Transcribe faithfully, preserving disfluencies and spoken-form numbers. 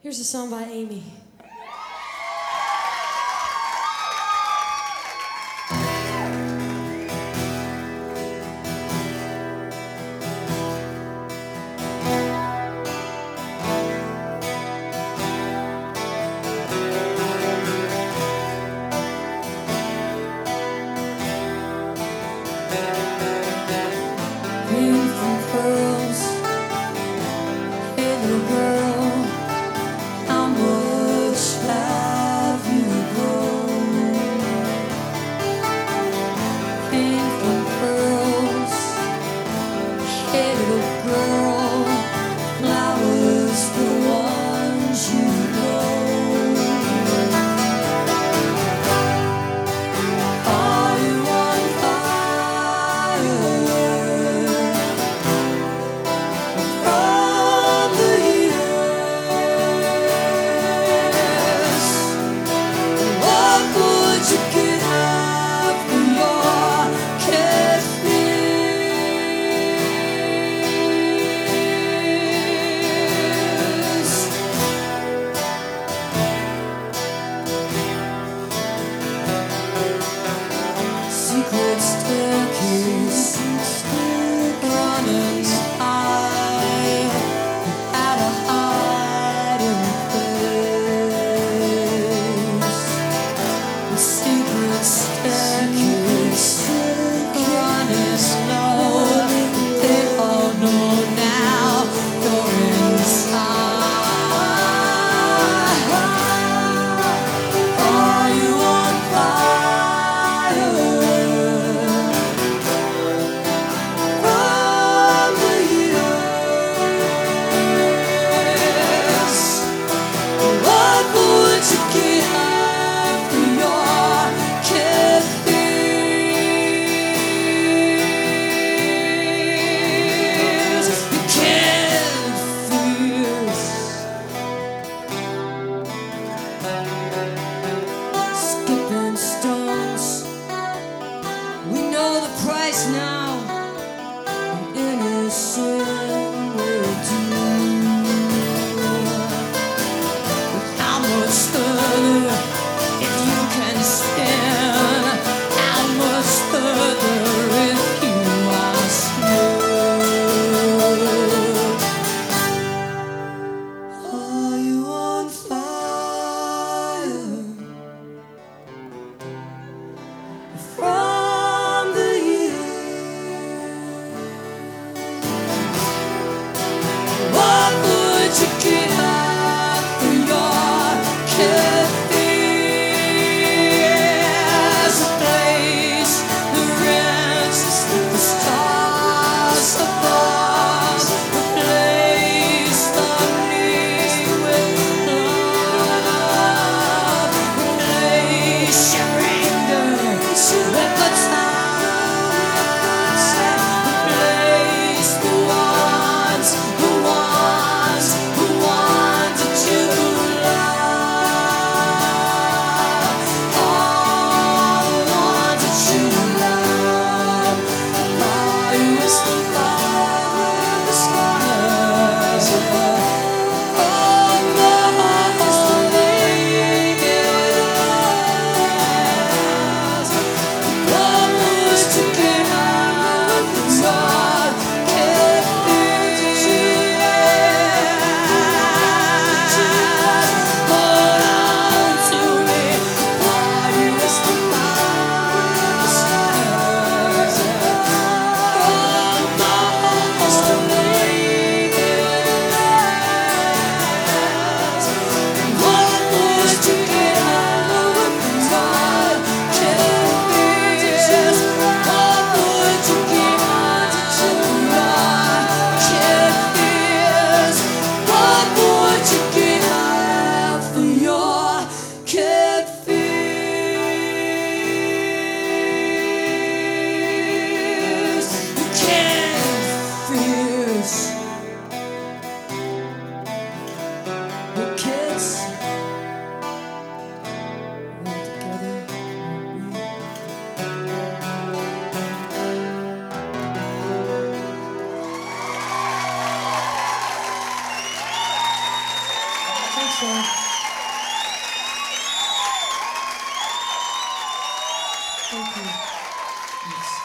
Here's a song by Amy. Beautiful curls, hey little girl, how much have you grown? Painful curls, hey little girl, flowers for the ones you know. Are you on fire from the years? What would you get after your secret staircase running high at a hiding place. The secret staircase running slow. They all know now you're inside. Are you on fire from the years? What would you get after your fears? You can't fears. Skipping stones, we know the price now. Innocent will do. But how much further if you can stand? How much further if you are slow? Are you on fire from the years? What would you get after your kiss? show. Thank you. Thanks.